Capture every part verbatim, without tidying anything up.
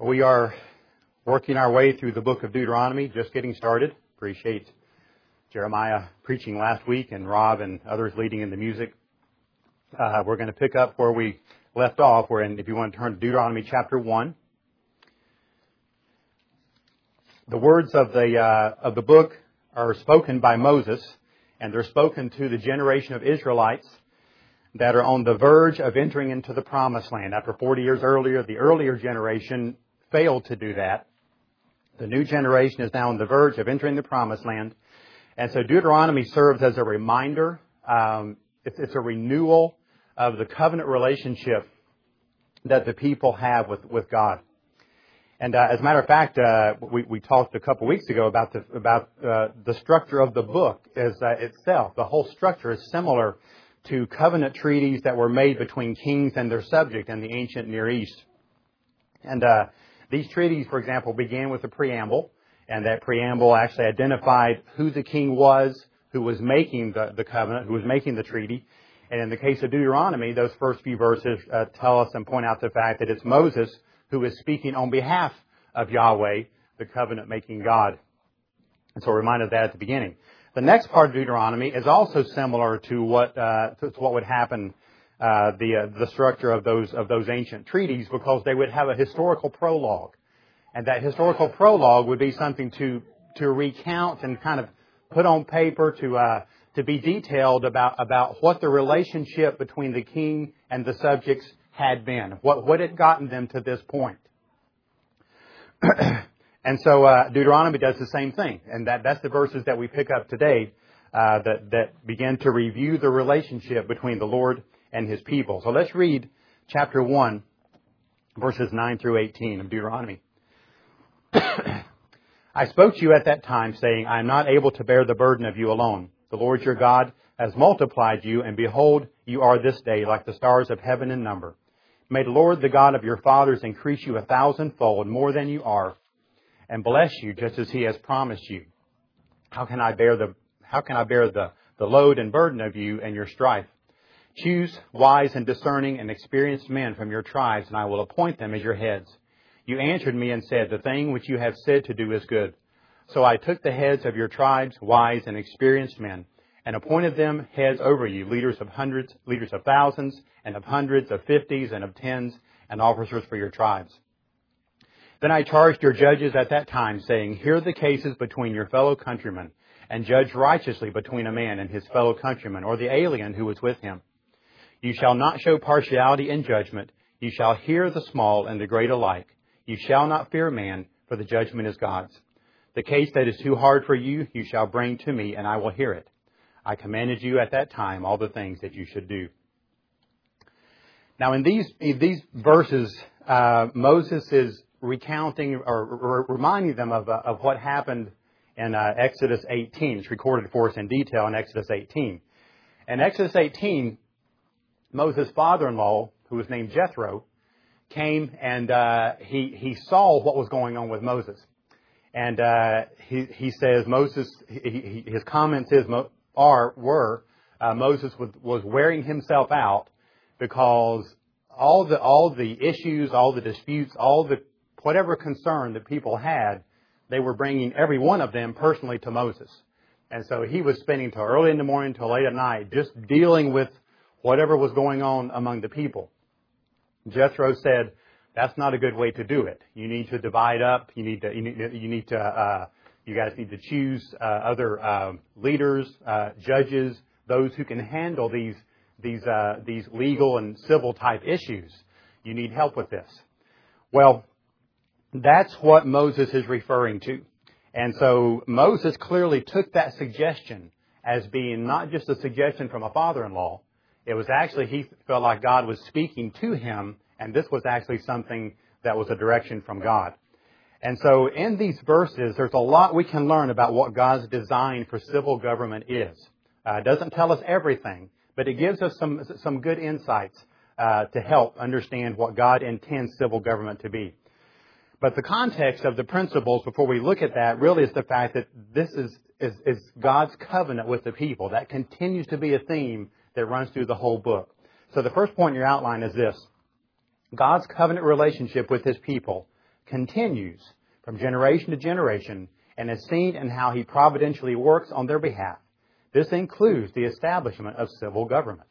We are working our way through the book of Deuteronomy, just getting started. Appreciate Jeremiah preaching last week and Rob and others leading in the music. Uh, we're going to pick up where we left off. We're in, if you want to turn to Deuteronomy chapter one. The words of the uh, of the book are spoken by Moses, and they're spoken to the generation of Israelites that are on the verge of entering into the promised land. After forty years earlier, the earlier generation failed to do that. The new generation is now on the verge of entering the promised land. And so Deuteronomy serves as a reminder. Um, it's, it's a renewal of the covenant relationship that the people have with, with God. And uh, as a matter of fact, uh, we, we talked a couple weeks ago about the about uh, the structure of the book as uh, itself. The whole structure is similar to covenant treaties that were made between kings and their subject in the ancient Near East. And uh, these treaties, for example, began with a preamble, and that preamble actually identified who the king was, who was making the, the covenant, who was making the treaty. And in the case of Deuteronomy, those first few verses uh, tell us and point out the fact that it's Moses who is speaking on behalf of Yahweh, the covenant-making God. And so we're reminded of that at the beginning. The next part of Deuteronomy is also similar to what uh, to what would happen, uh, the uh, the structure of those of those ancient treaties, because they would have a historical prologue, and that historical prologue would be something to to recount and kind of put on paper to uh, to be detailed about about what the relationship between the king and the subjects had been, what what had gotten them to this point. And so uh, Deuteronomy does the same thing, and that, that's the verses that we pick up today uh, that, that begin to review the relationship between the Lord and His people. So let's read chapter one, verses nine through eighteen of Deuteronomy. I spoke to you at that time, saying, I am not able to bear the burden of you alone. The Lord your God has multiplied you, and behold, you are this day like the stars of heaven in number. May the Lord, the God of your fathers, increase you a thousandfold more than you are, and bless you just as He has promised you. How can I bear the how can I bear the, the load and burden of you and your strife? Choose wise and discerning and experienced men from your tribes, and I will appoint them as your heads. You answered me and said, the thing which you have said to do is good. So I took the heads of your tribes, wise and experienced men, and appointed them heads over you, leaders of hundreds, leaders of thousands, and of hundreds, of fifties, and of tens, and officers for your tribes. Then I charged your judges at that time, saying, hear the cases between your fellow countrymen, and judge righteously between a man and his fellow countryman, or the alien who is with him. You shall not show partiality in judgment. You shall hear the small and the great alike. You shall not fear man, for the judgment is God's. The case that is too hard for you, you shall bring to me, and I will hear it. I commanded you at that time all the things that you should do. Now, in these in these verses, uh, Moses is recounting or r- reminding them of, uh, of what happened in uh, Exodus eighteen. It's recorded for us in detail in Exodus eighteen. In Exodus eighteen, Moses' father-in-law, who was named Jethro, came and uh, he he saw what was going on with Moses. And uh, he he says Moses, he, he, his comments is, are were uh, Moses was, was wearing himself out because all the all the issues, all the disputes, all the whatever concern that people had, they were bringing every one of them personally to Moses. And so he was spending till early in the morning till late at night just dealing with whatever was going on among the people. Jethro said, that's not a good way to do it. You need to divide up. You need to, you need, you need to, uh, you guys need to choose uh, other uh, leaders, uh, judges, those who can handle these these uh, these legal and civil type issues. You need help with this. Well, that's what Moses is referring to. And so Moses clearly took that suggestion as being not just a suggestion from a father-in-law. It was actually, he felt like God was speaking to him, and this was actually something that was a direction from God. And so in these verses, there's a lot we can learn about what God's design for civil government is. Uh, it doesn't tell us everything, but it gives us some some good insights uh, to help understand what God intends civil government to be. But the context of the principles, before we look at that, really is the fact that this is, is, is God's covenant with the people. That continues to be a theme that runs through the whole book. So the first point in your outline is this. God's covenant relationship with His people continues from generation to generation and is seen in how He providentially works on their behalf. This includes the establishment of civil government.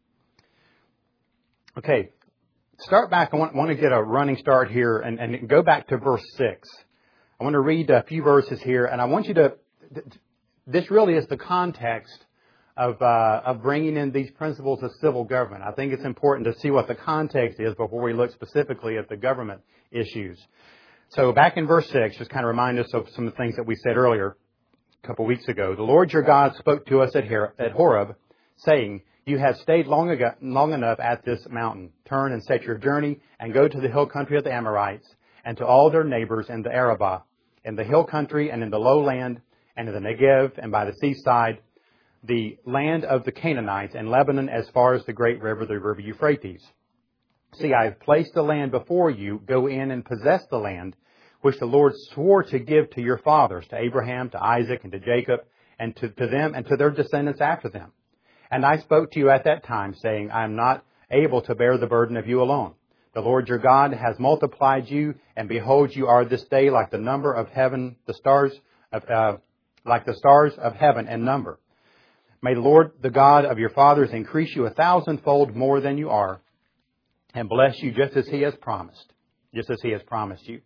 Okay, start back. I want, want to get a running start here and, and go back to verse six. I want to read a few verses here, and I want you to, this really is the context of uh, of bringing in these principles of civil government. I think it's important to see what the context is before we look specifically at the government issues. So back in verse six, just kind of remind us of some of the things that we said earlier a couple of weeks ago. The Lord your God spoke to us at Horeb, saying, "You have stayed long, ago, long enough at this mountain. Turn and set your journey and go to the hill country of the Amorites and to all their neighbors in the Arabah, in the hill country and in the lowland and in the Negev and by the seaside, the land of the Canaanites and Lebanon as far as the great river, the river Euphrates. See, I have placed the land before you. Go in and possess the land, which the Lord swore to give to your fathers, to Abraham, to Isaac, and to Jacob, and to, to them and to their descendants after them. And I spoke to you at that time, saying, I am not able to bear the burden of you alone. The Lord your God has multiplied you, and behold, you are this day like the number of heaven, the stars of, uh, like the stars of heaven in number. May the Lord, the God of your fathers, increase you a thousandfold more than you are, and bless you just as He has promised, just as He has promised you."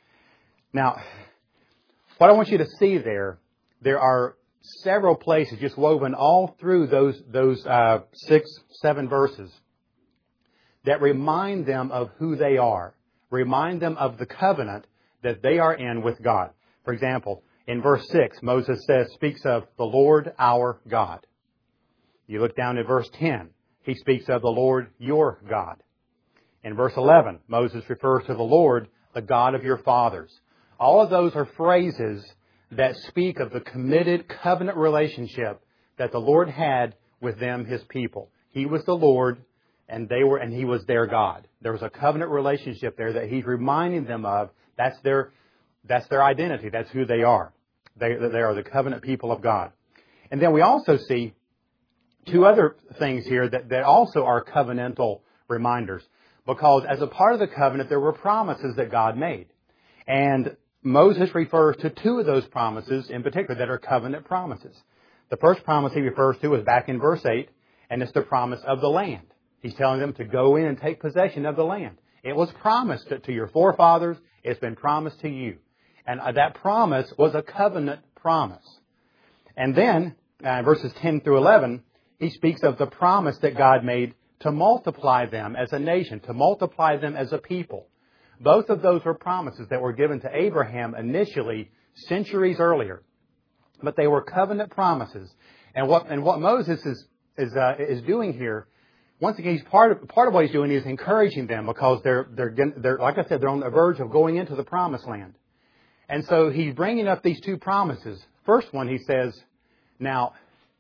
Now, what I want you to see there, there are several places just woven all through those those uh, six, seven verses that remind them of who they are, remind them of the covenant that they are in with God. For example, in verse six, Moses says, speaks of the Lord our God. You look down at verse ten, he speaks of the Lord your God. In verse eleven, Moses refers to the Lord, the God of your fathers. All of those are phrases that speak of the committed covenant relationship that the Lord had with them, His people. He was the Lord, and they were, and He was their God. There was a covenant relationship there that He's reminding them of. That's their, that's their identity. That's who they are. They, they are the covenant people of God. And then we also see two other things here that, that also are covenantal reminders. Because as a part of the covenant, there were promises that God made. And Moses refers to two of those promises in particular that are covenant promises. The first promise he refers to is back in verse eight, and it's the promise of the land. He's telling them to go in and take possession of the land. It was promised to your forefathers. It's been promised to you. And that promise was a covenant promise. And then, uh, verses ten through eleven, he speaks of the promise that God made to multiply them as a nation, to multiply them as a people. Both of those were promises that were given to Abraham initially, centuries earlier. But they were covenant promises. And what and what Moses is is uh, is doing here, once again, he's part of part of what he's doing is encouraging them because they're they're they're like I said, they're on the verge of going into the promised land. And so he's bringing up these two promises. First one, he says, now,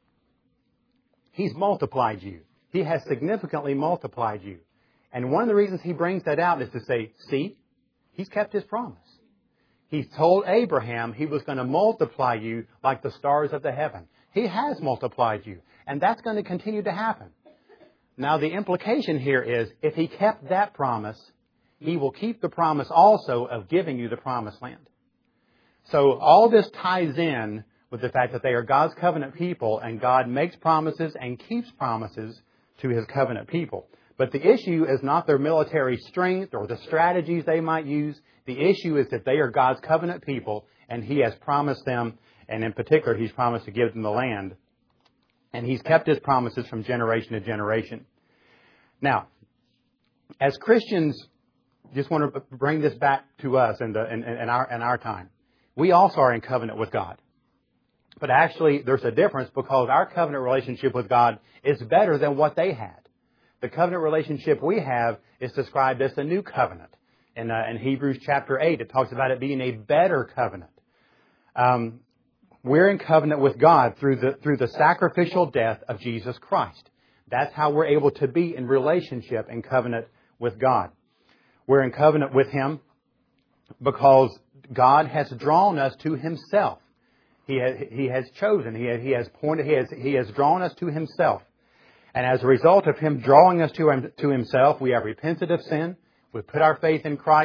He's multiplied you. He has significantly multiplied you. And one of the reasons he brings that out is to say, see, He's kept His promise. He's told Abraham He was going to multiply you like the stars of the heaven. He has multiplied you. And that's going to continue to happen. Now, the implication here is, if He kept that promise, He will keep the promise also of giving you the promised land. So all this ties in with the fact that they are God's covenant people, and God makes promises and keeps promises to His covenant people. But the issue is not their military strength or the strategies they might use. The issue is that they are God's covenant people, and He has promised them, and in particular, He's promised to give them the land. And He's kept His promises from generation to generation. Now, as Christians, just want to bring this back to us in, the, in, in, our, in our time. We also are in covenant with God. But actually, there's a difference because our covenant relationship with God is better than what they had. The covenant relationship we have is described as the new covenant. In, uh, in Hebrews chapter eight, it talks about it being a better covenant. Um, we're in covenant with God through the through the sacrificial death of Jesus Christ. That's how we're able to be in relationship and covenant with God. We're in covenant with Him because God has drawn us to Himself. He has, he has chosen, he has, he has pointed, he has, he has drawn us to Himself. And as a result of Him drawing us to, him, to Himself, we have repented of sin, we've put our faith in Christ,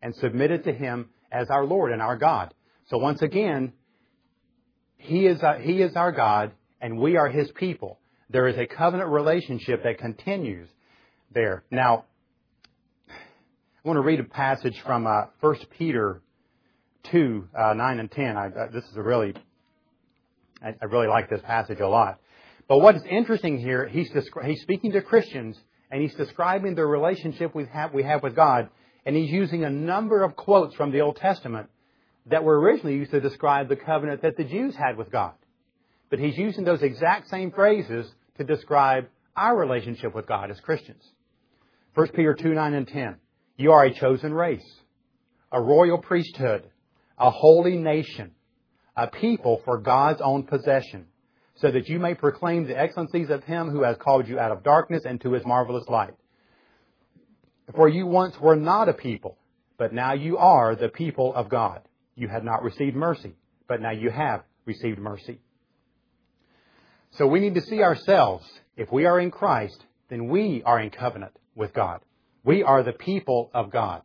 and submitted to Him as our Lord and our God. So once again, He is, uh, He is our God, and we are His people. There is a covenant relationship that continues there. Now, I want to read a passage from uh, First Peter two, uh, nine and ten. I, uh, this is a really, I, I really like this passage a lot. But what is interesting here, he's, descri- he's speaking to Christians, and he's describing the relationship we have, we have with God, and he's using a number of quotes from the Old Testament that were originally used to describe the covenant that the Jews had with God. But he's using those exact same phrases to describe our relationship with God as Christians. First Peter two, nine and ten. You are a chosen race, a royal priesthood, a holy nation, a people for God's own possession, so that you may proclaim the excellencies of Him who has called you out of darkness into His marvelous light. For you once were not a people, but now you are the people of God. You had not received mercy, but now you have received mercy. So we need to see ourselves, if we are in Christ, then we are in covenant with God. We are the people of God.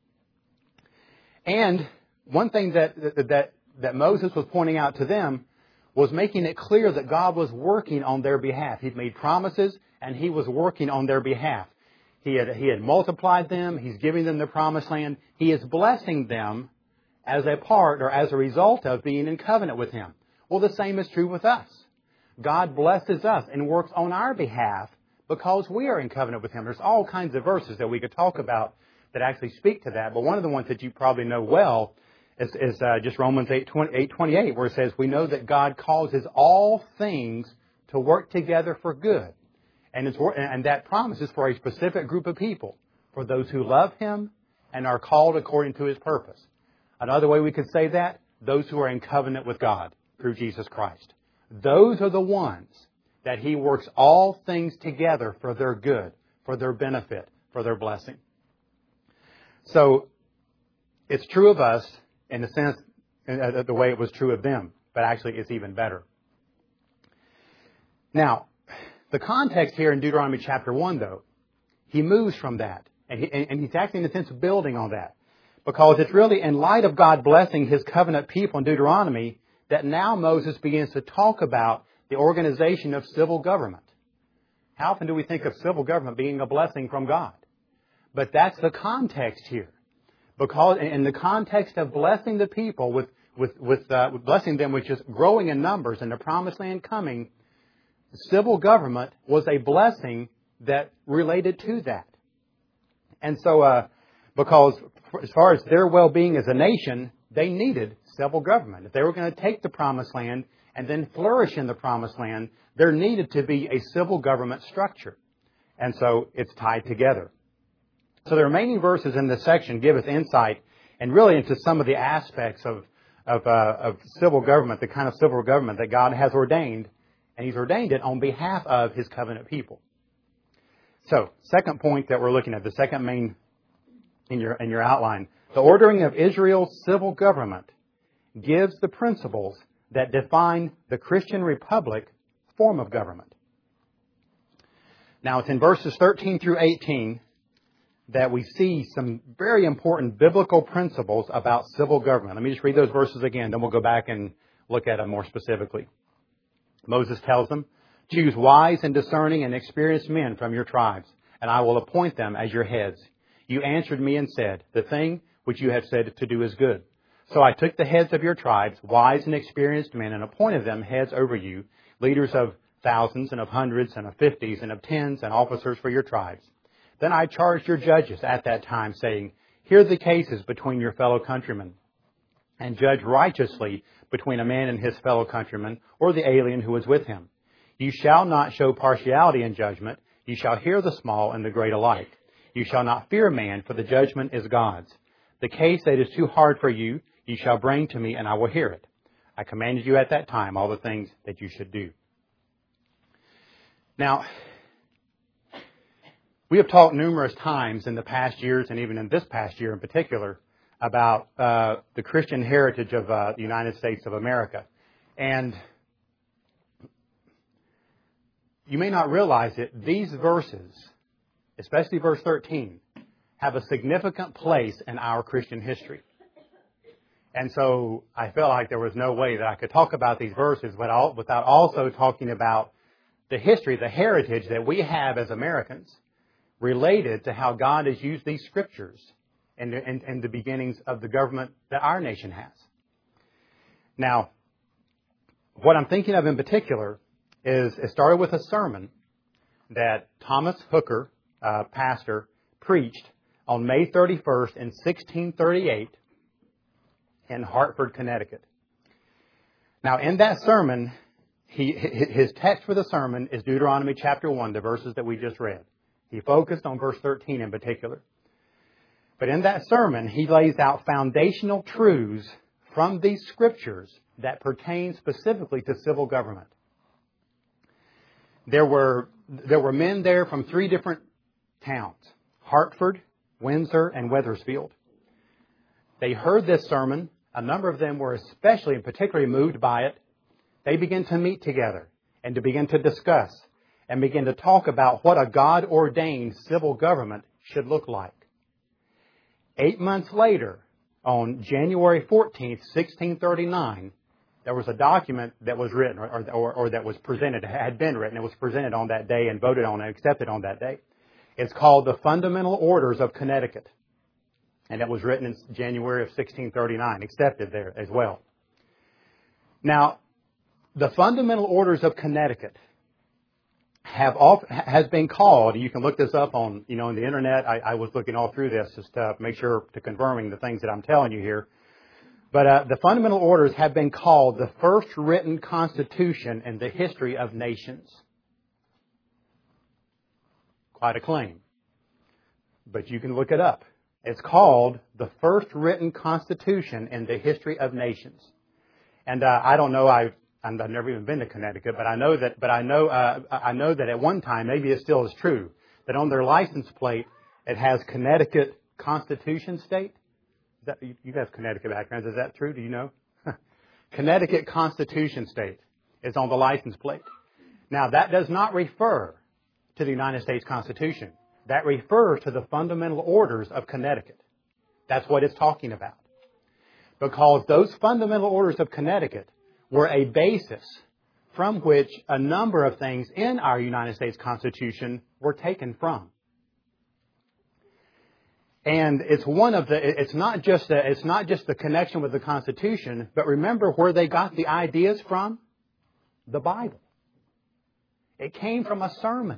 And one thing that, that, that Moses was pointing out to them was making it clear that God was working on their behalf. He'd made promises, and He was working on their behalf. He had, he had multiplied them. He's giving them the promised land. He is blessing them as a part or as a result of being in covenant with Him. Well, the same is true with us. God blesses us and works on our behalf because we are in covenant with Him. There's all kinds of verses that we could talk about that actually speak to that. But one of the ones that you probably know well is, is uh, just Romans eight twenty-eight, where it says, we know that God causes all things to work together for good. And, it's, and that promise is for a specific group of people, for those who love Him and are called according to His purpose. Another way we could say that, those who are in covenant with God through Jesus Christ. Those are the ones that He works all things together for their good, for their benefit, for their blessing. So, it's true of us in the sense, uh, the way it was true of them, but actually it's even better. Now, the context here in Deuteronomy chapter one, though, he moves from that. And, he, and he's actually, in a sense, building on that. Because it's really in light of God blessing His covenant people in Deuteronomy that now Moses begins to talk about the organization of civil government. How often do we think of civil government being a blessing from God? But that's the context here. Because in the context of blessing the people with, with, with, uh, with blessing them with just growing in numbers and the promised land coming, civil government was a blessing that related to that. And so, uh, because as far as their well-being as a nation, they needed civil government. If they were going to take the promised land and then flourish in the promised land, there needed to be a civil government structure. And so it's tied together. So the remaining verses in this section give us insight and really into some of the aspects of, of, uh, of civil government, the kind of civil government that God has ordained, and He's ordained it on behalf of His covenant people. So, second point that we're looking at, the second main in your, in your outline, the ordering of Israel's civil government gives the principles that define the Christian Republic form of government. Now, it's in verses thirteen through eighteen that we see some very important biblical principles about civil government. Let me just read those verses again, then we'll go back and look at them more specifically. Moses tells them, choose wise and discerning and experienced men from your tribes, and I will appoint them as your heads. You answered me and said, the thing which you have said to do is good. So I took the heads of your tribes, wise and experienced men, and appointed them heads over you, leaders of thousands and of hundreds and of fifties and of tens and officers for your tribes. Then I charged your judges at that time, saying, hear the cases between your fellow countrymen, and judge righteously between a man and his fellow countryman, or the alien who is with him. You shall not show partiality in judgment. You shall hear the small and the great alike. You shall not fear man, for the judgment is God's. The case that is too hard for you, you shall bring to me, and I will hear it. I commanded you at that time all the things that you should do. Now, we have talked numerous times in the past years, and even in this past year in particular, about uh, the Christian heritage of uh, the United States of America. And you may not realize it, these verses, especially verse thirteen, have a significant place in our Christian history. And so I felt like there was no way that I could talk about these verses without also talking about the history, the heritage that we have as Americans related to how God has used these scriptures and, and, and the beginnings of the government that our nation has. Now, what I'm thinking of in particular is it started with a sermon that Thomas Hooker, uh, pastor, preached on May thirty-first in sixteen thirty-eight in Hartford, Connecticut. Now, in that sermon, he, his text for the sermon is Deuteronomy chapter one, the verses that we just read. He focused on verse thirteen in particular. But in that sermon, he lays out foundational truths from these scriptures that pertain specifically to civil government. There were, there were men there from three different towns, Hartford, Windsor, and Wethersfield. They heard this sermon. A number of them were especially and particularly moved by it. They began to meet together and to begin to discuss and begin to talk about what a God-ordained civil government should look like. Eight months later, on January fourteenth, sixteen thirty-nine, there was a document that was written or, or, or that was presented, had been written. It was presented on that day and voted on and accepted on that day. It's called the Fundamental Orders of Connecticut. And it was written in January of sixteen thirty-nine, accepted there as well. Now, the Fundamental Orders of Connecticut have all, has been called, you can look this up on, you know, on the internet. I, I was looking all through this just to make sure to confirming the things that I'm telling you here. But uh, the Fundamental Orders have been called the first written constitution in the history of nations. Quite a claim. But you can look it up. It's called the first written constitution in the history of nations. And uh, I don't know, I've, I've never even been to Connecticut, but I know that, but I know, uh, I know that at one time, maybe it still is true, that on their license plate, it has Connecticut Constitution State. Is that, you guys have Connecticut backgrounds, is that true? Do you know? Connecticut Constitution State is on the license plate. Now, that does not refer to the United States Constitution. That refers to the Fundamental Orders of Connecticut. That's what it's talking about. Because those Fundamental Orders of Connecticut were a basis from which a number of things in our United States Constitution were taken from. And it's one of the, it's not just the, it's not just the connection with the Constitution, but remember where they got the ideas from? The Bible. It came from a sermon.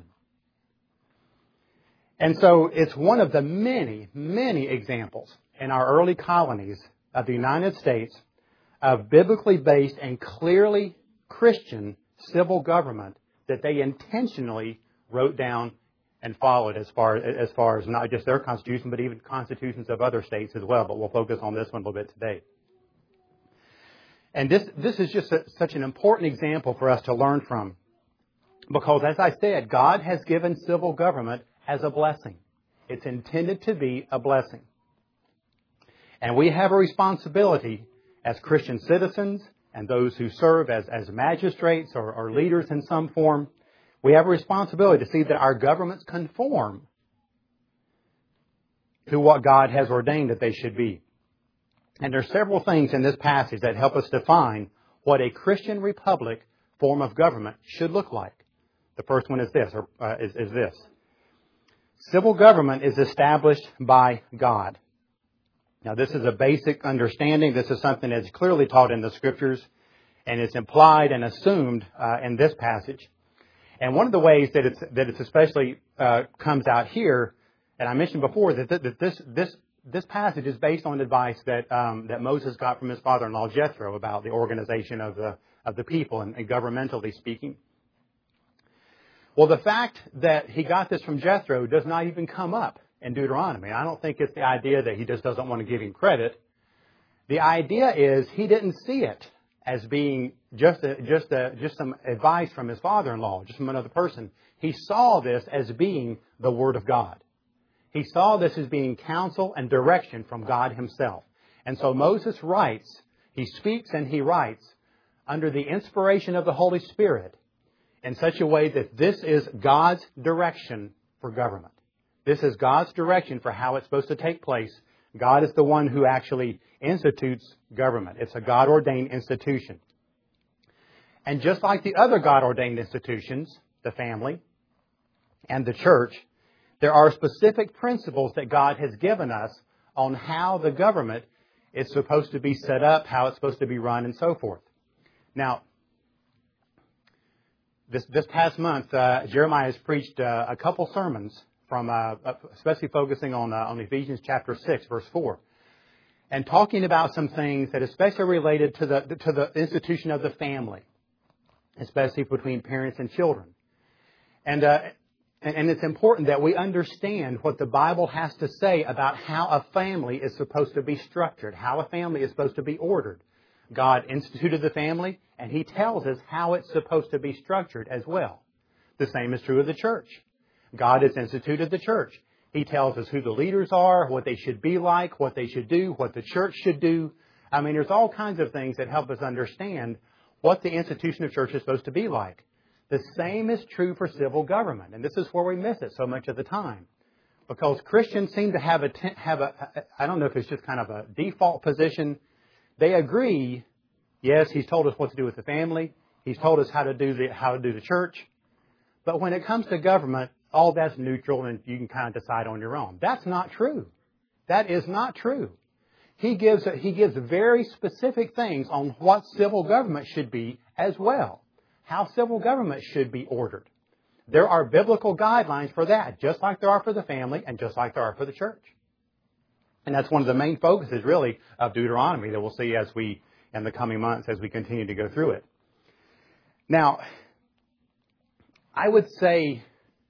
And so it's one of the many, many examples in our early colonies of the United States of biblically based and clearly Christian civil government that they intentionally wrote down and followed as far as far as not just their constitution, but even constitutions of other states as well. But we'll focus on this one a little bit today. And this this is just a, such an important example for us to learn from. Because, as I said, God has given civil government as a blessing. It's intended to be a blessing. And we have a responsibility as Christian citizens and those who serve as, as magistrates or, or leaders in some form. We have a responsibility to see that our governments conform to what God has ordained that they should be. And there are several things in this passage that help us define what a Christian republic form of government should look like. The first one is this, or uh, is, is this. Civil government is established by God. Now, this is a basic understanding. This is something that's clearly taught in the Scriptures, and it's implied and assumed uh, in this passage. And one of the ways that it's that it's especially uh, comes out here, and I mentioned before that, th- that this this this passage is based on advice that um, that Moses got from his father-in-law Jethro about the organization of the of the people and, and governmentally speaking. Well, the fact that he got this from Jethro does not even come up in Deuteronomy. I don't think it's the idea that he just doesn't want to give him credit. The idea is he didn't see it as being just a, just a, just some advice from his father-in-law, just from another person. He saw this as being the Word of God. He saw this as being counsel and direction from God Himself. And so Moses writes, he speaks and he writes under the inspiration of the Holy Spirit in such a way that this is God's direction for government. This is God's direction for how it's supposed to take place. God is the one who actually institutes government. It's a God-ordained institution. And just like the other God-ordained institutions, the family and the church, there are specific principles that God has given us on how the government is supposed to be set up, how it's supposed to be run, and so forth. Now, this this past month, uh, Jeremiah has preached uh, a couple sermons from, uh, especially focusing on uh, on Ephesians chapter six, verse four, and talking about some things that especially related to the to the institution of the family, especially between parents and children, and. Uh, And, and it's important that we understand what the Bible has to say about how a family is supposed to be structured, how a family is supposed to be ordered. God instituted the family, and He tells us how it's supposed to be structured as well. The same is true of the church. God has instituted the church. He tells us who the leaders are, what they should be like, what they should do, what the church should do. I mean, there's all kinds of things that help us understand what the institution of church is supposed to be like. The same is true for civil government, and this is where we miss it so much of the time. Because Christians seem to have a, have a, I don't know if it's just kind of a default position. They agree, yes, He's told us what to do with the family. He's told us how to do the, how to do the church. But when it comes to government, all that's neutral and you can kind of decide on your own. That's not true. That is not true. He gives, he gives very specific things on what civil government should be as well. How civil government should be ordered. There are biblical guidelines for that, just like there are for the family and just like there are for the church. And that's one of the main focuses, really, of Deuteronomy that we'll see as we, in the coming months, as we continue to go through it. Now, I would say,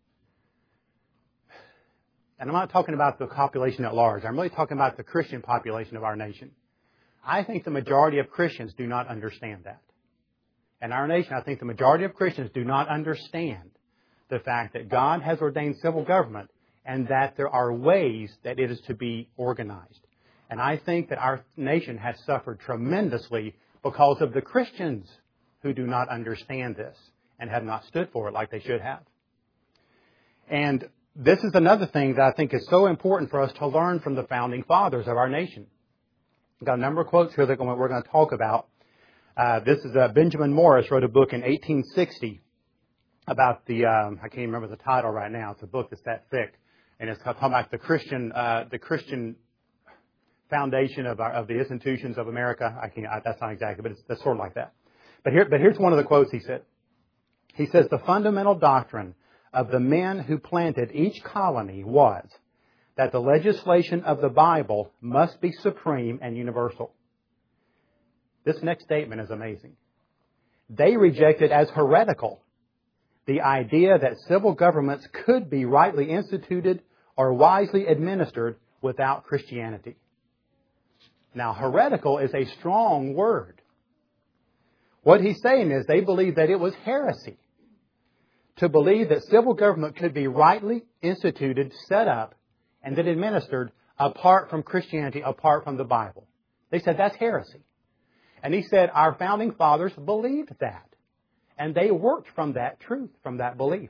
and I'm not talking about the population at large, I'm really talking about the Christian population of our nation. I think the majority of Christians do not understand that. In our nation, I think the majority of Christians do not understand the fact that God has ordained civil government and that there are ways that it is to be organized. And I think that our nation has suffered tremendously because of the Christians who do not understand this and have not stood for it like they should have. And this is another thing that I think is so important for us to learn from the founding fathers of our nation. I've got a number of quotes here that we're going to talk about. Uh, this is uh, Benjamin Morris wrote a book in eighteen sixty about the, um, I can't remember the title right now. It's a book that's that thick. And it's talking about the Christian, uh, the Christian foundation of our, of the institutions of America. I can't, I, that's not exactly, but it's, it's sort of like that. But here, but here's one of the quotes he said. He says, the fundamental doctrine of the men who planted each colony was that the legislation of the Bible must be supreme and universal. This next statement is amazing. They rejected as heretical the idea that civil governments could be rightly instituted or wisely administered without Christianity. Now, heretical is a strong word. What he's saying is they believed that it was heresy to believe that civil government could be rightly instituted, set up, and then administered apart from Christianity, apart from the Bible. They said that's heresy. And he said our founding fathers believed that. And they worked from that truth, from that belief.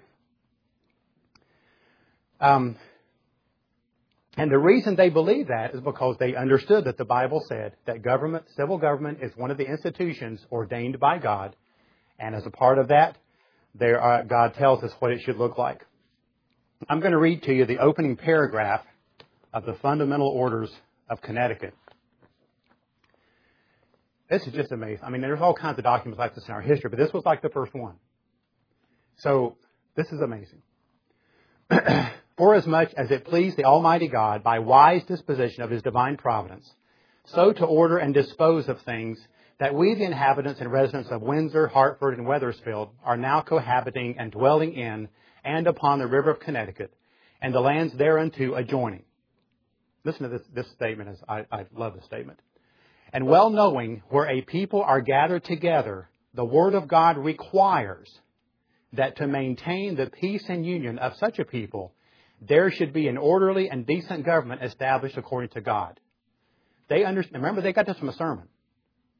Um, and the reason they believed that is because they understood that the Bible said that government, civil government, is one of the institutions ordained by God. And as a part of that, there are, God tells us what it should look like. I'm going to read to you the opening paragraph of the Fundamental Orders of Connecticut. This is just amazing. I mean, there's all kinds of documents like this in our history, but this was like the first one. So, this is amazing. Forasmuch as it pleased the Almighty God, by wise disposition of His divine providence, so to order and dispose of things, that we, the inhabitants and residents of Windsor, Hartford, and Wethersfield, are now cohabiting and dwelling in and upon the river of Connecticut, and the lands thereunto adjoining. Listen to this, this statement. Is, I, I love this statement. And well knowing where a people are gathered together, the Word of God requires that to maintain the peace and union of such a people, there should be an orderly and decent government established according to God. They understand. Remember, they got this from a sermon.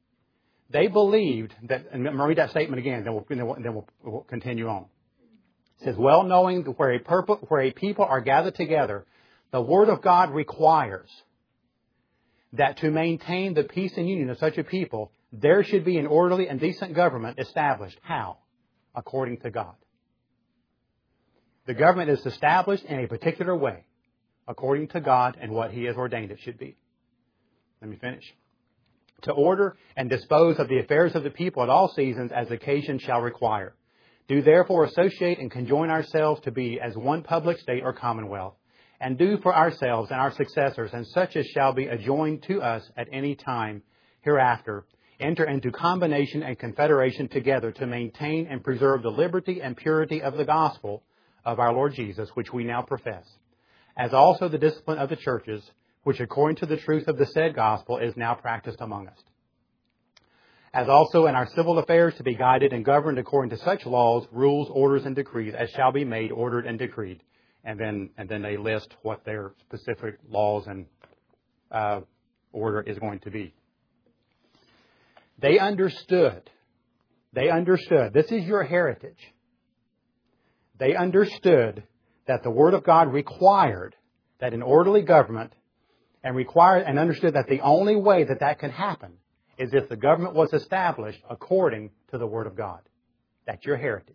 They believed that, and I'm going to read that statement again, then we'll, then we'll, then we'll, we'll continue on. It says, well knowing that where a, purpo- where a people are gathered together, the Word of God requires that to maintain the peace and union of such a people, there should be an orderly and decent government established. How? According to God. The government is established in a particular way, according to God and what He has ordained it should be. Let me finish. To order and dispose of the affairs of the people at all seasons as occasion shall require. Do therefore associate and conjoin ourselves to be as one public state or commonwealth, and do for ourselves and our successors and such as shall be adjoined to us at any time hereafter, enter into combination and confederation together to maintain and preserve the liberty and purity of the gospel of our Lord Jesus, which we now profess, as also the discipline of the churches, which according to the truth of the said gospel is now practiced among us. As also in our civil affairs to be guided and governed according to such laws, rules, orders, and decrees as shall be made, ordered, and decreed. And then, and then they list what their specific laws and uh, order is going to be. They understood. They understood. This is your heritage. They understood that the Word of God required that an orderly government and required and understood that the only way that that can happen is if the government was established according to the Word of God. That's your heritage.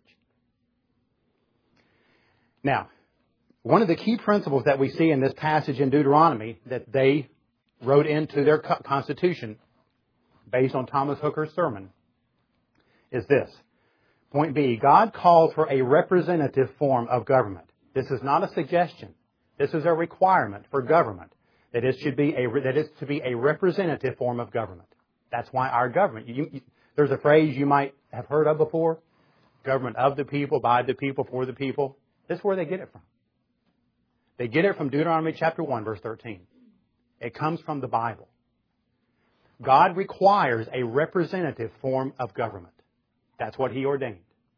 Now, one of the key principles that we see in this passage in Deuteronomy that they wrote into their Constitution based on Thomas Hooker's sermon is this. Point B, God calls for a representative form of government. This is not a suggestion. This is a requirement for government that it should be a that is to be a representative form of government. That's why our government. You, you, there's a phrase you might have heard of before: government of the people, by the people, for the people. This is where they get it from. They get it from Deuteronomy chapter one, verse thirteen. It comes from the Bible. God requires a representative form of government. That's what He ordained.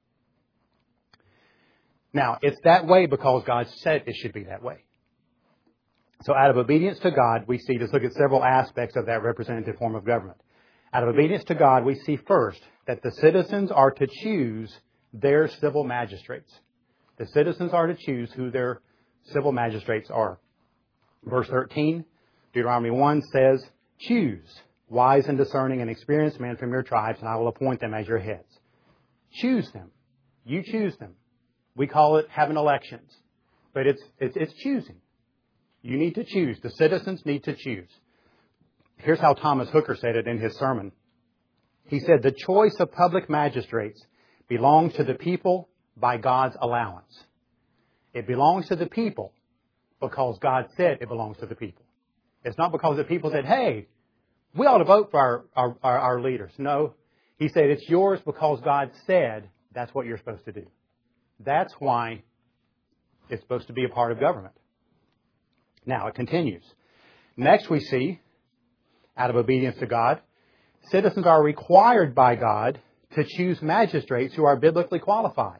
Now, it's that way because God said it should be that way. So out of obedience to God, we see, let's look at several aspects of that representative form of government. Out of obedience to God, we see first that the citizens are to choose their civil magistrates. The citizens are to choose who their civil magistrates are. Verse thirteen, Deuteronomy one says, choose wise and discerning and experienced men from your tribes, and I will appoint them as your heads. Choose them. You choose them. We call it having elections. But it's, it's, it's choosing. You need to choose. The citizens need to choose. Here's how Thomas Hooker said it in his sermon. He said, the choice of public magistrates belongs to the people by God's allowance. It belongs to the people because God said it belongs to the people. It's not because the people said, hey, we ought to vote for our, our, our, our leaders. No. He said it's yours because God said that's what you're supposed to do. That's why it's supposed to be a part of government. Now, it continues. Next we see, out of obedience to God, citizens are required by God to choose magistrates who are biblically qualified.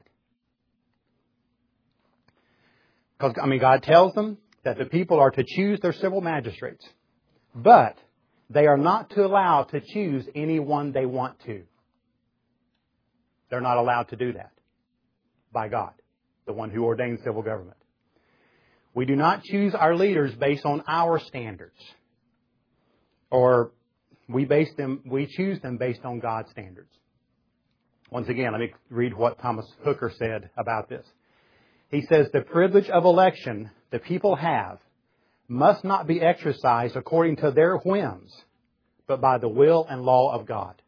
Because, I mean, God tells them that the people are to choose their civil magistrates. But they are not to allow to choose anyone they want to. They're not allowed to do that by God, the one who ordains civil government. We do not choose our leaders based on our standards. Or we base them, we choose them based on God's standards. Once again, let me read what Thomas Hooker said about this. He says, the privilege of election the people have must not be exercised according to their whims, but by the will and law of God.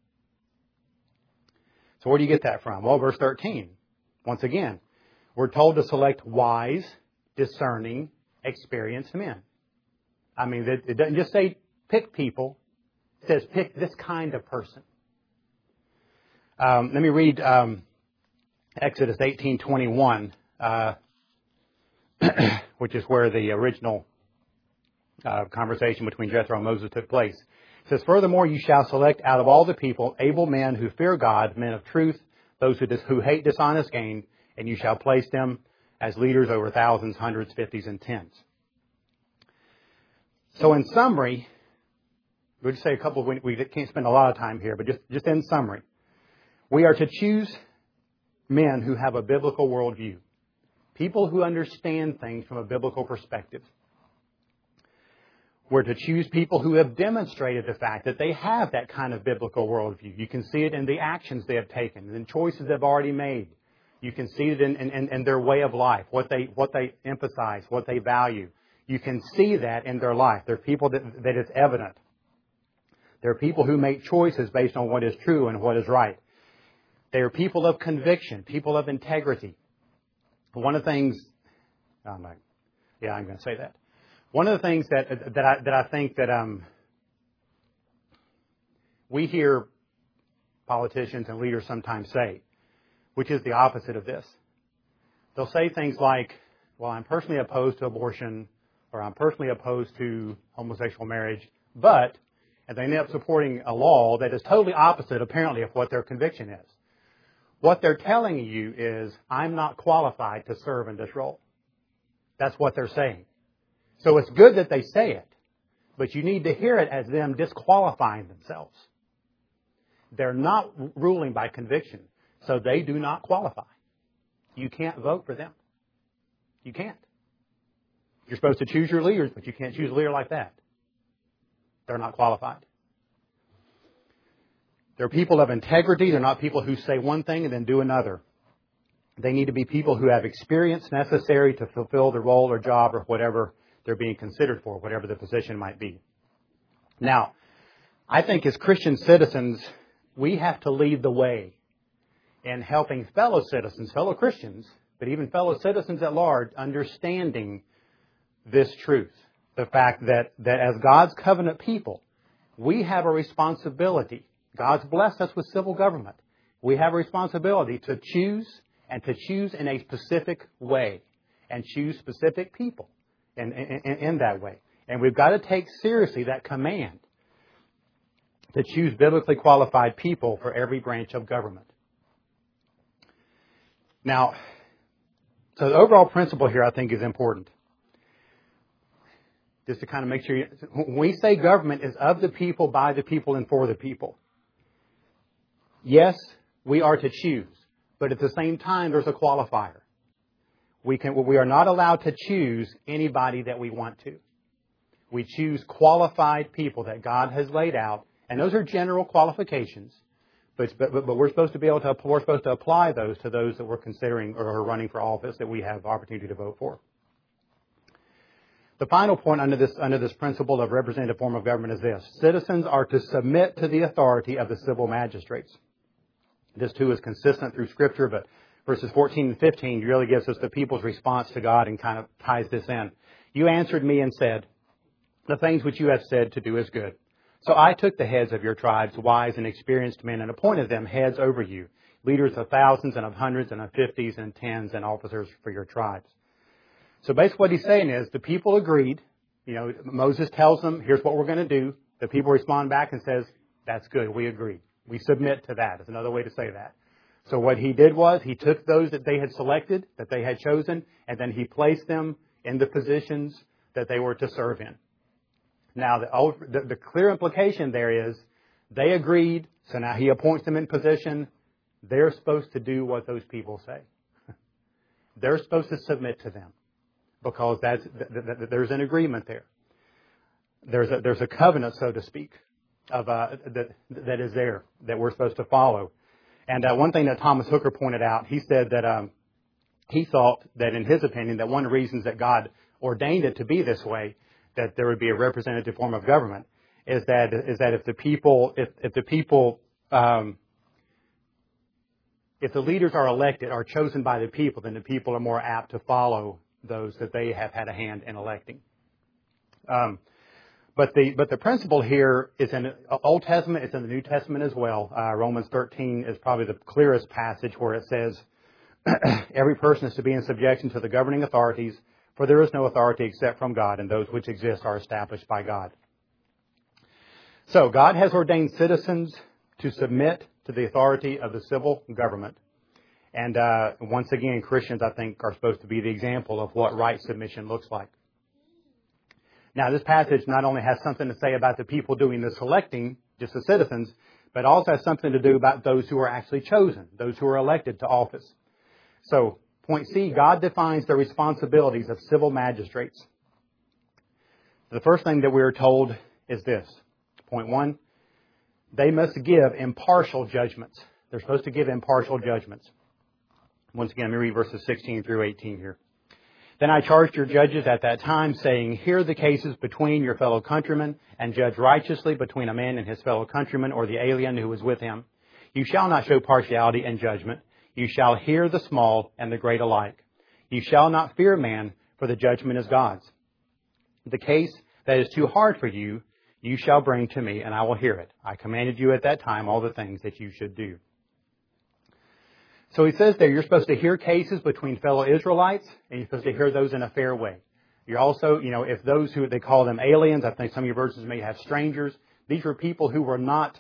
So where do you get that from? Well, verse thirteen. Once again, we're told to select wise, discerning, experienced men. I mean, it, it doesn't just say pick people. It says pick this kind of person. Um, let me read um, Exodus eighteen twenty-one, uh, which is where the original uh, conversation between Jethro and Moses took place. It says, furthermore, you shall select out of all the people able men who fear God, men of truth, those who, dis- who hate dishonest gain, and you shall place them as leaders over thousands, hundreds, fifties, and tens. So in summary, we'll just say a couple, of, we can't spend a lot of time here, but just, just in summary, we are to choose men who have a biblical worldview. People who understand things from a biblical perspective. We're to choose people who have demonstrated the fact that they have that kind of biblical worldview. You can see it in the actions they have taken, in choices they've already made. You can see it in, in, in their way of life, what they what they emphasize, what they value. You can see that in their life. They're people that, that it's evident. They're people who make choices based on what is true and what is right. They are people of conviction, people of integrity. One of the things, I'm not, yeah, I'm going to say that. One of the things that that I that I think that um we hear politicians and leaders sometimes say, which is the opposite of this. They'll say things like, "Well, I'm personally opposed to abortion," or "I'm personally opposed to homosexual marriage," but and they end up supporting a law that is totally opposite, apparently, of what their conviction is. What they're telling you is, I'm not qualified to serve in this role. That's what they're saying. So it's good that they say it, but you need to hear it as them disqualifying themselves. They're not ruling by conviction, so they do not qualify. You can't vote for them. You can't. You're supposed to choose your leaders, but you can't choose a leader like that. They're not qualified. They're people of integrity. They're not people who say one thing and then do another. They need to be people who have experience necessary to fulfill the role or job or whatever they're being considered for, whatever the position might be. Now, I think as Christian citizens, we have to lead the way in helping fellow citizens, fellow Christians, but even fellow citizens at large, understanding this truth. The fact that, that as God's covenant people, we have a responsibility. God's blessed us with civil government. We have a responsibility to choose and to choose in a specific way and choose specific people in, in, in that way. And we've got to take seriously that command to choose biblically qualified people for every branch of government. Now, so the overall principle here I think is important. Just to kind of make sure, you, when we say government is of the people, by the people, and for the people. Yes, we are to choose, but at the same time, there's a qualifier. We can, we are not allowed to choose anybody that we want to. We choose qualified people that God has laid out, and those are general qualifications. But, but, but we're supposed to be able to, we're supposed to apply those to those that we're considering or are running for office that we have opportunity to vote for. The final point under this, under this principle of representative form of government is this. Citizens are to submit to the authority of the civil magistrates. This too is consistent through Scripture, but verses fourteen and fifteen really gives us the people's response to God and kind of ties this in. You answered me and said, the things which you have said to do is good. So I took the heads of your tribes, wise and experienced men, and appointed them heads over you, leaders of thousands and of hundreds and of fifties and tens and officers for your tribes. So basically what he's saying is the people agreed. You know, Moses tells them, here's what we're going to do. The people respond back and says, that's good. We agree. We submit to that. Is another way to say that. So what he did was he took those that they had selected, that they had chosen, and then he placed them in the positions that they were to serve in. Now, the, the, the clear implication there is they agreed. So now he appoints them in position. They're supposed to do what those people say. They're supposed to submit to them. Because that's, there's an agreement there. There's a, there's a covenant, so to speak, of uh, that that is there that we're supposed to follow. And uh, one thing that Thomas Hooker pointed out, he said that um, he thought that, in his opinion, that one of the reasons that God ordained it to be this way, that there would be a representative form of government, is that is that if the people if if the people um, if the leaders are elected, are chosen by the people, then the people are more apt to follow those that they have had a hand in electing. Um, but the but the principle here is in the Old Testament, it's in the New Testament as well. Uh, Romans thirteen is probably the clearest passage where it says, every person is to be in subjection to the governing authorities, for there is no authority except from God, and those which exist are established by God. So God has ordained citizens to submit to the authority of the civil government. And uh, once again, Christians, I think, are supposed to be the example of what right submission looks like. Now, this passage not only has something to say about the people doing the selecting, just the citizens, but it also has something to do about those who are actually chosen, those who are elected to office. So, point C, God defines the responsibilities of civil magistrates. The first thing that we are told is this. Point one, they must give impartial judgments. They're supposed to give impartial judgments. Once again, let me read verses sixteen through eighteen here. Then I charged your judges at that time, saying, hear the cases between your fellow countrymen, and judge righteously between a man and his fellow countryman, or the alien who is with him. You shall not show partiality in judgment. You shall hear the small and the great alike. You shall not fear man, for the judgment is God's. The case that is too hard for you, you shall bring to me, and I will hear it. I commanded you at that time all the things that you should do. So he says there, you're supposed to hear cases between fellow Israelites, and you're supposed to hear those in a fair way. You're also, you know, if those who, they call them aliens, I think some of your verses may have strangers. These were people who were not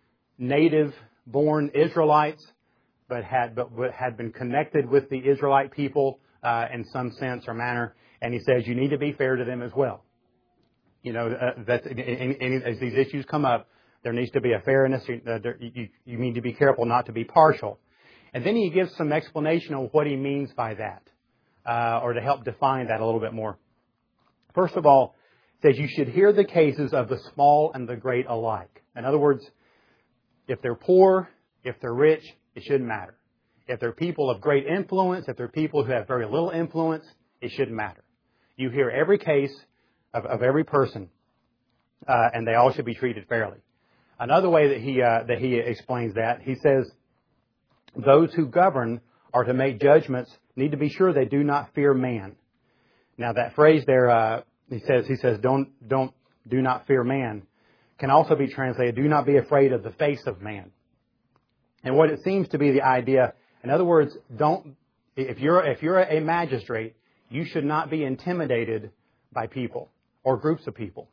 native-born Israelites, but had, but had been connected with the Israelite people uh, in some sense or manner. And he says you need to be fair to them as well. You know, uh, that as these issues come up, there needs to be a fairness. Uh, there, you, you need to be careful not to be partial. And then he gives some explanation on what he means by that, uh, or to help define that a little bit more. First of all, it says you should hear the cases of the small and the great alike. In other words, if they're poor, if they're rich, it shouldn't matter. If they're people of great influence, if they're people who have very little influence, it shouldn't matter. You hear every case of, of every person, uh, and they all should be treated fairly. Another way that he uh, that he explains that, he says, those who govern are to make judgments need to be sure they do not fear man. Now that phrase there, uh, he says, he says, don't, don't, do not fear man, can also be translated, do not be afraid of the face of man. And what it seems to be the idea, in other words, don't, if you're, if you're a magistrate, you should not be intimidated by people or groups of people.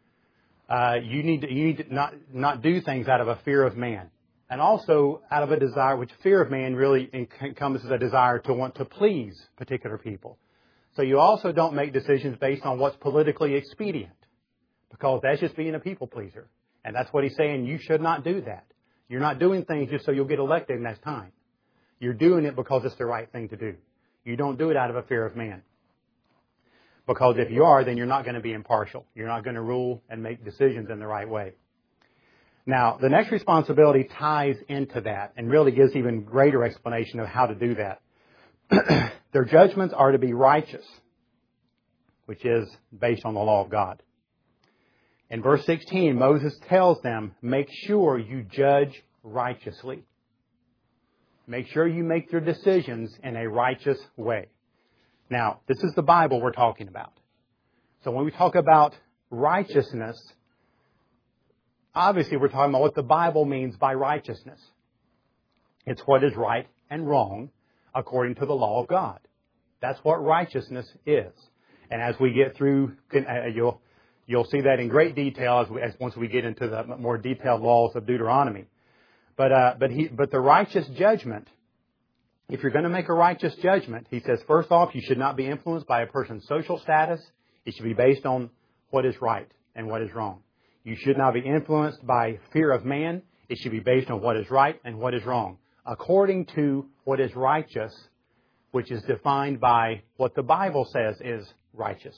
Uh, you need to, you need to not, not do things out of a fear of man. And also out of a desire, which fear of man really encompasses a desire to want to please particular people. So you also don't make decisions based on what's politically expedient, because that's just being a people pleaser. And that's what he's saying. You should not do that. You're not doing things just so you'll get elected next time. You're doing it because it's the right thing to do. You don't do it out of a fear of man. Because if you are, then you're not going to be impartial. You're not going to rule and make decisions in the right way. Now, the next responsibility ties into that and really gives even greater explanation of how to do that. Their judgments are to be righteous, which is based on the law of God. In verse sixteen, Moses tells them, make sure you judge righteously. Make sure you make your decisions in a righteous way. Now, this is the Bible we're talking about. So when we talk about righteousness, obviously we're talking about what the Bible means by righteousness. It's what is right and wrong according to the law of God. That's what righteousness is. And as we get through, you'll you'll see that in great detail as, we, as once we get into the more detailed laws of Deuteronomy. But uh, but he but the righteous judgment, if you're going to make a righteous judgment, he says, first off, you should not be influenced by a person's social status. It should be based on what is right and what is wrong. You should not be influenced by fear of man. It should be based on what is right and what is wrong, according to what is righteous, which is defined by what the Bible says is righteous.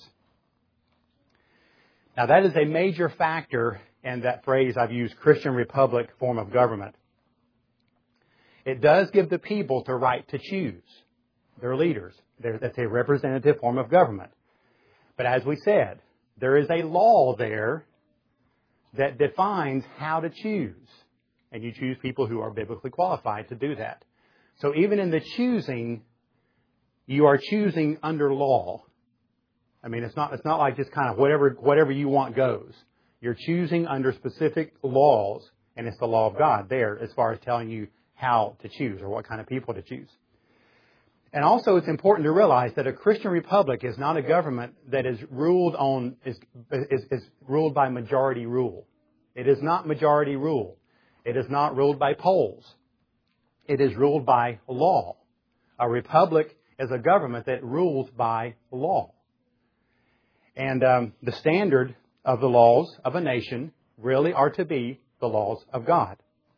Now, that is a major factor in that phrase I've used, Christian Republic form of government. It does give the people the right to choose their leaders. That's a representative form of government. But as we said, there is a law there that defines how to choose. And you choose people who are biblically qualified to do that. So even in the choosing, you are choosing under law. I mean, it's not, it's not like just kind of whatever, whatever you want goes. You're choosing under specific laws, and it's the law of God there as far as telling you how to choose or what kind of people to choose. And also it's important to realize that a Christian republic is not a government that is ruled on, is, is, is ruled by majority rule. It is not majority rule. It is not ruled by polls. It is ruled by law. A republic is a government that rules by law. And um, the standard of the laws of a nation really are to be the laws of God.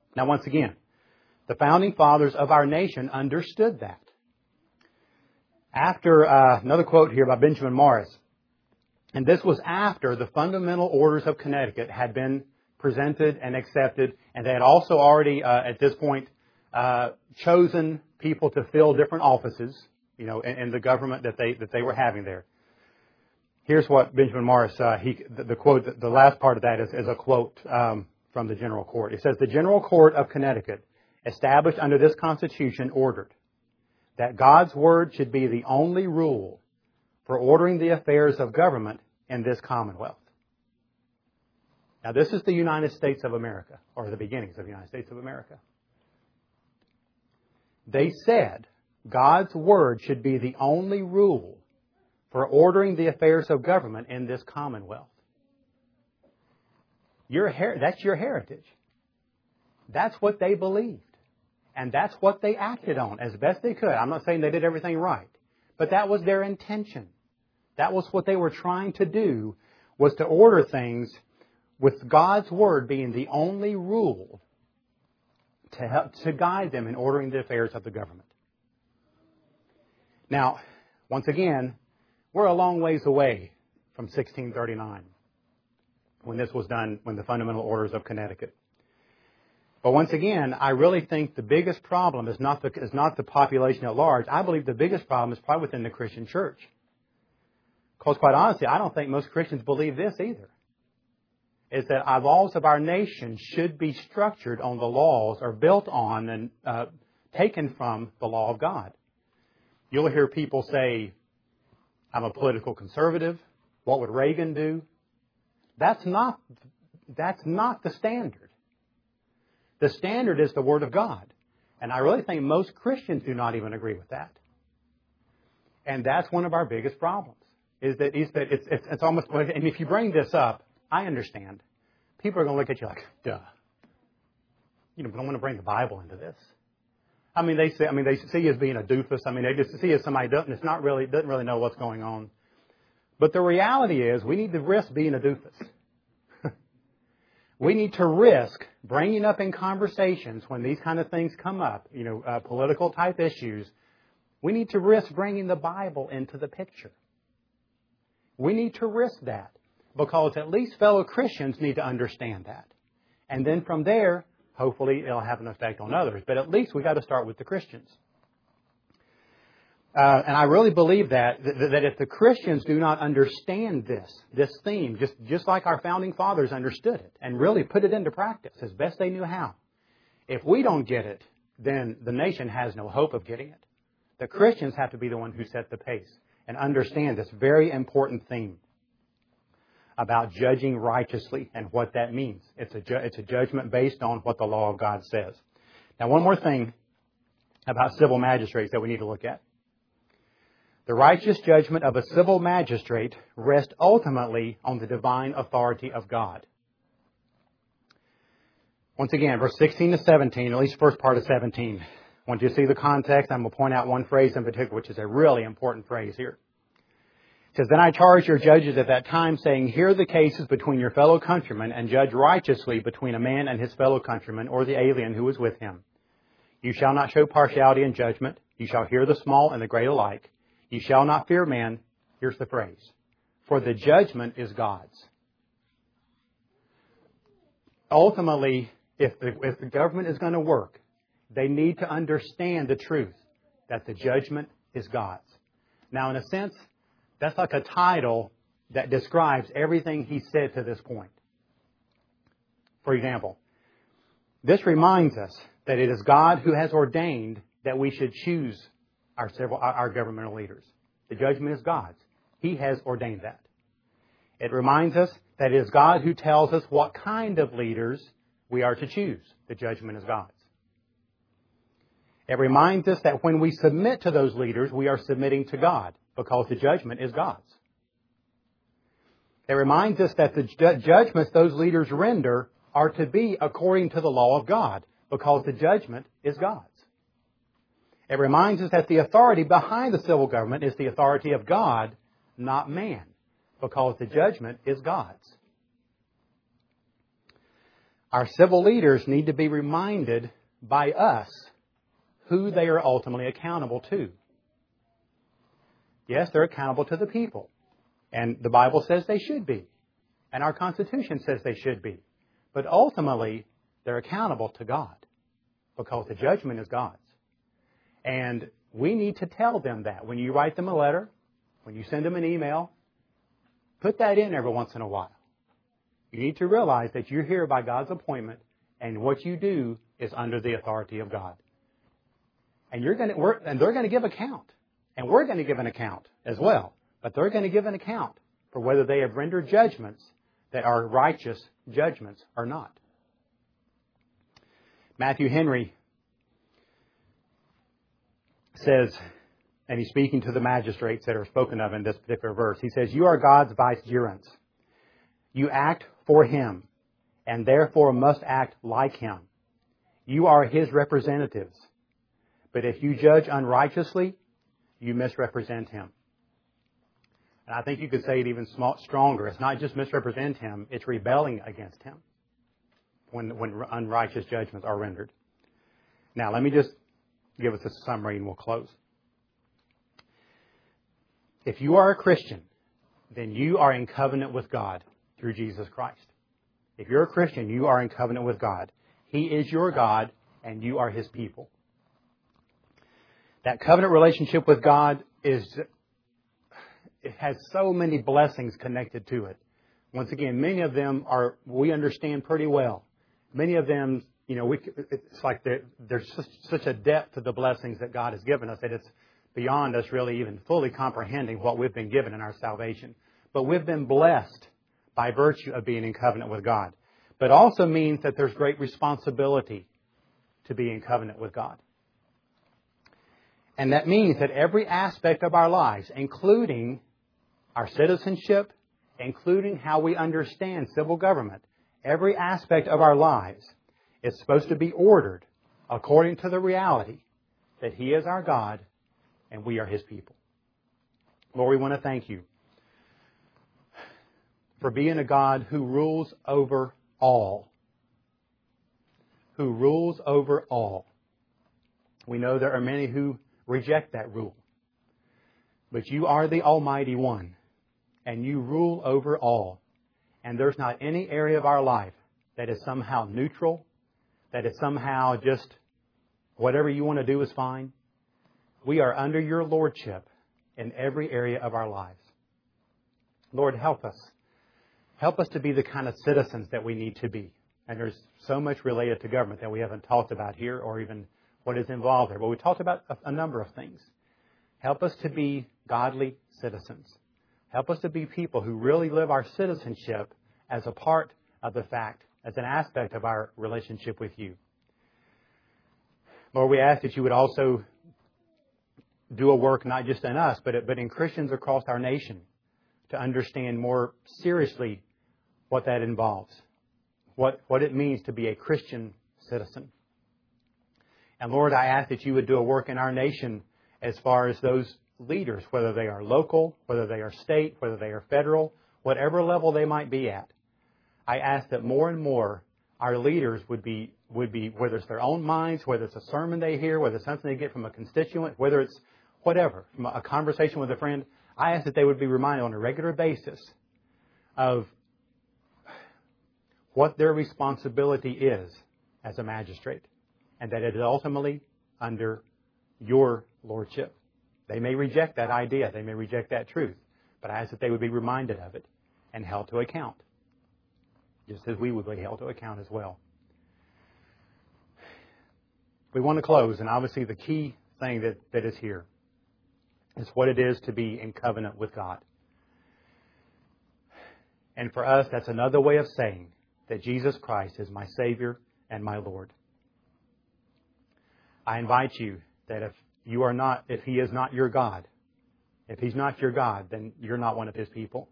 Now, once again, the founding fathers of our nation understood that. After, uh, another quote here by Benjamin Morris, and this was after the Fundamental Orders of Connecticut had been presented and accepted, and they had also already, uh, at this point, uh, chosen people to fill different offices, you know, in, in the government that they that they were having there. Here's what Benjamin Morris, uh, he, the, the quote, the, the last part of that is, is a quote um, from the General Court. It says, "The General Court of Connecticut, established under this Constitution, ordered that God's Word should be the only rule for ordering the affairs of government in this Commonwealth." Now, this is the United States of America, or the beginnings of the United States of America. They said God's Word should be the only rule for ordering the affairs of government in this Commonwealth. Your her- that's your heritage. That's what they believed. And that's what they acted on as best they could. I'm not saying they did everything right, but that was their intention. That was what they were trying to do, was to order things with God's Word being the only rule to help to guide them in ordering the affairs of the government. Now, once again, we're a long ways away from sixteen thirty-nine, when this was done, when the Fundamental Orders of Connecticut. But once again, I really think the biggest problem is not the, is not the population at large. I believe the biggest problem is probably within the Christian church. Because quite honestly, I don't think most Christians believe this either. Is that our laws of our nation should be structured on the laws, or built on and uh, taken from the law of God. You'll hear people say, "I'm a political conservative. What would Reagan do?" That's not, that's not the standard. The standard is the Word of God. And I really think most Christians do not even agree with that. And that's one of our biggest problems. Is that, is that it's, it's, it's almost, and if you bring this up, I understand. People are going to look at you like, duh. You don't want to bring the Bible into this. I mean, they say, I mean, they see you as being a doofus. I mean, they just see you as somebody who doesn't, it's not really, doesn't really know what's going on. But the reality is, we need to risk being a doofus. We need to risk bringing up in conversations when these kind of things come up, you know, uh, political type issues. We need to risk bringing the Bible into the picture. We need to risk that, because at least fellow Christians need to understand that. And then from there, hopefully it'll have an effect on others. But at least we've got to start with the Christians. Uh, and I really believe that, that if the Christians do not understand this, this theme, just, just like our founding fathers understood it, and really put it into practice as best they knew how, if we don't get it, then the nation has no hope of getting it. The Christians have to be the one who set the pace and understand this very important theme about judging righteously and what that means. It's a, ju- it's a judgment based on what the law of God says. Now, one more thing about civil magistrates that we need to look at. The righteous judgment of a civil magistrate rests ultimately on the divine authority of God. Once again, verse sixteen to seventeen, at least first part of seventeen. Once you see the context, I'm going to point out one phrase in particular, which is a really important phrase here. It says, "Then I charge your judges at that time, saying, hear the cases between your fellow countrymen, and judge righteously between a man and his fellow countryman, or the alien who is with him. You shall not show partiality in judgment. You shall hear the small and the great alike. You shall not fear man." Here's the phrase. "For the judgment is God's." Ultimately, if the, if the government is going to work, they need to understand the truth that the judgment is God's. Now, in a sense, that's like a title that describes everything he said to this point. For example, this reminds us that it is God who has ordained that we should choose our several, our governmental leaders. The judgment is God's. He has ordained that. It reminds us that it is God who tells us what kind of leaders we are to choose. The judgment is God's. It reminds us that when we submit to those leaders, we are submitting to God, because the judgment is God's. It reminds us that the ju- judgments those leaders render are to be according to the law of God, because the judgment is God's. It reminds us that the authority behind the civil government is the authority of God, not man, because the judgment is God's. Our civil leaders need to be reminded by us who they are ultimately accountable to. Yes, they're accountable to the people. And the Bible says they should be. And our Constitution says they should be. But ultimately, they're accountable to God. Because the judgment is God's. And we need to tell them that. When you write them a letter, when you send them an email, put that in every once in a while. You need to realize that you're here by God's appointment, and what you do is under the authority of God. And you're going to, we're, and they're going to give account. And we're going to give an account as well. But they're going to give an account for whether they have rendered judgments that are righteous judgments or not. Matthew Henry says, and he's speaking to the magistrates that are spoken of in this particular verse, he says, "You are God's vicegerents. You act for Him, and therefore must act like Him. You are His representatives. But if you judge unrighteously, you misrepresent Him." And I think you could say it even stronger. It's not just misrepresent Him, it's rebelling against Him when, when unrighteous judgments are rendered. Now, let me just give us a summary and we'll close. If you are a Christian, then you are in covenant with God through Jesus Christ. If you're a Christian, you are in covenant with God. He is your God and you are His people. That covenant relationship with God is, it has so many blessings connected to it. Once again, many of them are, we understand pretty well. Many of them, you know, we, it's like there's such, such a depth to the blessings that God has given us that it's beyond us really even fully comprehending what we've been given in our salvation. But we've been blessed by virtue of being in covenant with God. But also means that there's great responsibility to be in covenant with God. And that means that every aspect of our lives, including our citizenship, including how we understand civil government, every aspect of our lives is supposed to be ordered according to the reality that He is our God and we are His people. Lord, we want to thank You for being a God who rules over all. Who rules over all. We know there are many who reject that rule. But You are the Almighty One, and You rule over all. And there's not any area of our life that is somehow neutral, that is somehow just whatever you want to do is fine. We are under Your lordship in every area of our lives. Lord, help us. Help us to be the kind of citizens that we need to be. And there's so much related to government that we haven't talked about here or even what is involved there. But we talked about a, a number of things. Help us to be godly citizens. Help us to be people who really live our citizenship as a part of the fact, as an aspect of our relationship with You. Lord, we ask that You would also do a work not just in us, but, but in Christians across our nation to understand more seriously what that involves, what, what it means to be a Christian citizen. And Lord, I ask that You would do a work in our nation as far as those leaders, whether they are local, whether they are state, whether they are federal, whatever level they might be at. I ask that more and more our leaders would be, would be, whether it's their own minds, whether it's a sermon they hear, whether it's something they get from a constituent, whether it's whatever, from a conversation with a friend, I ask that they would be reminded on a regular basis of what their responsibility is as a magistrate, and that it is ultimately under Your lordship. They may reject that idea, they may reject that truth, but I ask that they would be reminded of it and held to account, just as we would be held to account as well. We want to close, and obviously the key thing that, that is here is what it is to be in covenant with God. And for us, that's another way of saying that Jesus Christ is my Savior and my Lord. I invite you that if you are not, if He is not your God, if He's not your God, then you're not one of His people.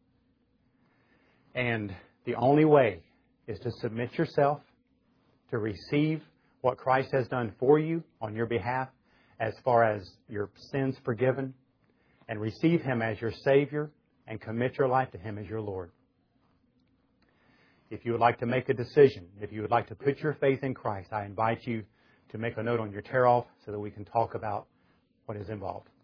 And the only way is to submit yourself, to receive what Christ has done for you on your behalf as far as your sins forgiven, and receive Him as your Savior and commit your life to Him as your Lord. If you would like to make a decision, if you would like to put your faith in Christ, I invite you to make a note on your tear-off so that we can talk about what is involved.